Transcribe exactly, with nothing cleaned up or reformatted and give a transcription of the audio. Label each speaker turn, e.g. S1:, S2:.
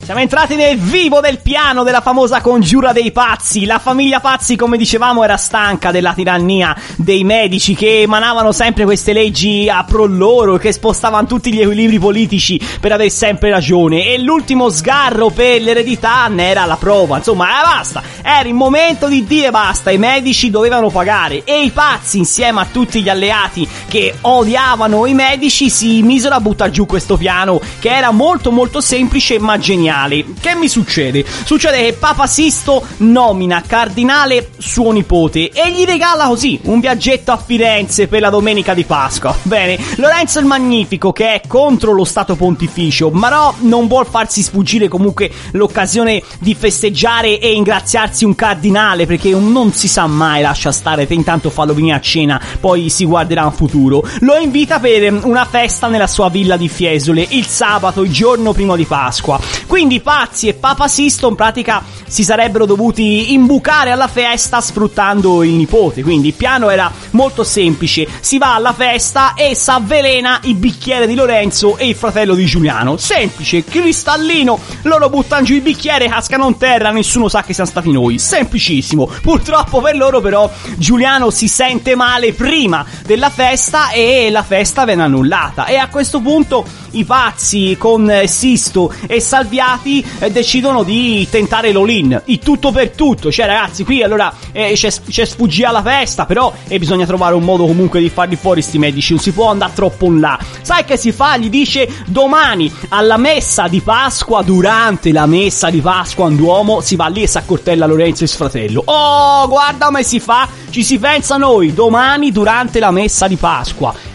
S1: Siamo entrati nel vivo del piano della famosa congiura dei pazzi. La famiglia Pazzi, come dicevamo, era stanca della tirannia dei medici che emanavano sempre queste leggi a pro loro, che spostavano tutti gli equilibri politici per aver sempre ragione, e l'ultimo sgarro per l'eredità ne era la prova. Insomma, eh, basta, era il momento di dire basta, i medici dovevano pagare, e i pazzi, insieme a tutti gli alleati che odiavano i medici, si misero a buttare giù questo piano che era molto molto semplice ma geniale. Che mi succede? Succede che Papa Sisto nomina cardinale suo nipote e gli regala così un viaggetto a Firenze per la domenica di Pasqua. Bene, Lorenzo il Magnifico, che è contro lo Stato Pontificio, ma no, non vuol farsi sfuggire comunque l'occasione di festeggiare e ingraziarsi un cardinale, perché non si sa mai, lascia stare, te intanto fallo venire a cena, poi si guarderà in futuro. Lo invita per una festa nella sua villa di Fiesole il sabato, il giorno prima di Pasqua. Quindi Pazzi e Papa Sisto in pratica si sarebbero dovuti imbucare alla festa sfruttando il nipote. Quindi il piano era molto semplice: si va alla festa e s'avvelena il bicchiere di Lorenzo e il fratello di Giuliano. Semplice, cristallino, loro buttano giù il bicchiere, cascano in terra, nessuno sa che siamo stati noi. Semplicissimo. Purtroppo per loro però Giuliano si sente male prima della festa e la festa viene annullata, e a questo punto i pazzi con Sisto e Salviati eh, decidono di tentare l'all-in, il tutto per tutto. Cioè ragazzi, qui allora eh, c'è, c'è sfuggire alla festa, però eh, bisogna trovare un modo comunque di farli fuori sti medici, non si può andare troppo in là. Sai che si fa? Gli dice: domani alla messa di Pasqua, durante la messa di Pasqua in Duomo, si va lì e si accortella Lorenzo e il fratello. Oh, guarda come si fa, ci si pensa noi, domani durante la messa di Pasqua.